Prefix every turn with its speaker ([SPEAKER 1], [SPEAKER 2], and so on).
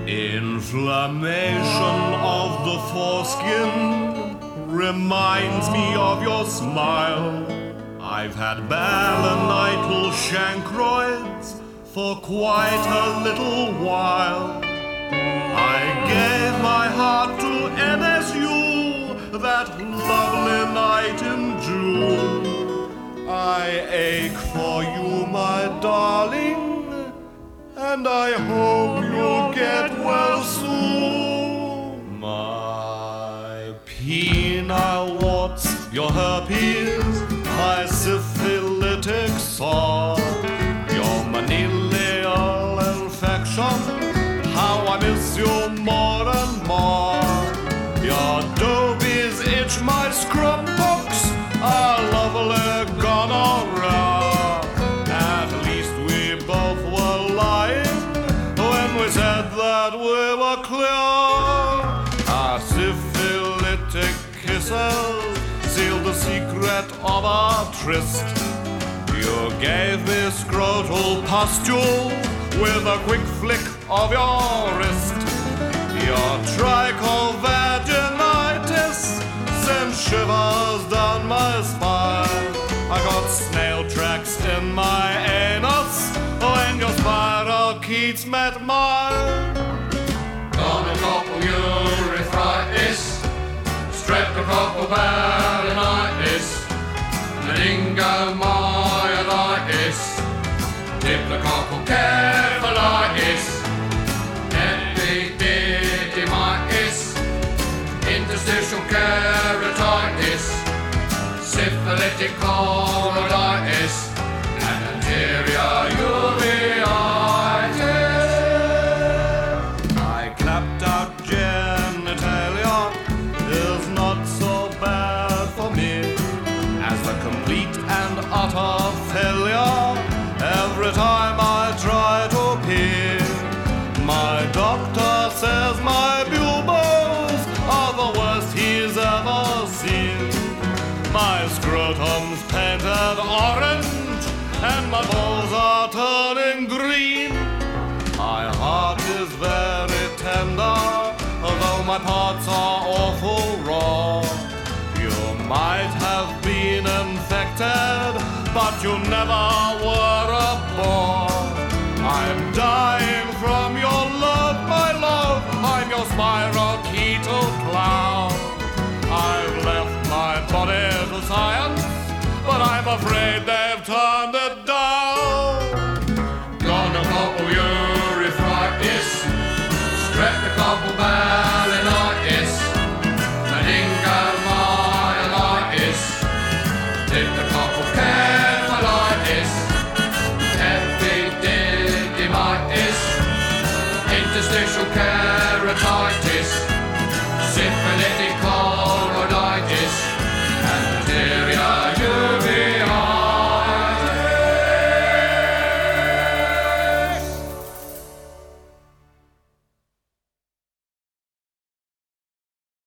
[SPEAKER 1] Inflammation of the foreskin reminds me of your smile. I've had balanital chancroids for quite a little while. I gave my heart to NSU that lovely night in June. I ache for you, my darling, and I hope you'll get well soon. My penile warts, your herpes, my syphilitic sore, your manilial infection, how I miss you more and more. Your dobies itch, my scrub books are lovely gonorrhea. At least we both were lying when we said that we were clear. Our syphilitic kisses sealed the secret of our tryst. You gave me scrotal pustule with a quick flick of your wrist. Your trichovaginitis sent shivers down my spine. I got snail tracks in my anus when your spirochetes met mine.
[SPEAKER 2] Gonococcal urethritis, streptococcal balanitis, meningomyelitis, diplococcal cephalitis, epididymitis, interstitial keratitis, syphilitic choroiditis, and anterior uveitis.
[SPEAKER 1] I clapped out genitalia is not so bad for me as the complete and utter failure every time I try to pee. My doctor says my pupils are the worst he's ever seen. My scrotum's painted orange and my balls are turning green. My heart is very tender, although my parts are awful raw. You might have been infected, but you never were a bore. I'm dying from your love, my love. I'm your spirochetal clown. I've left my body to science, but I'm afraid they've turned it down.
[SPEAKER 2] Gonococcal urethritis, streptococcal balanitis, meningomyelitis, diplococcal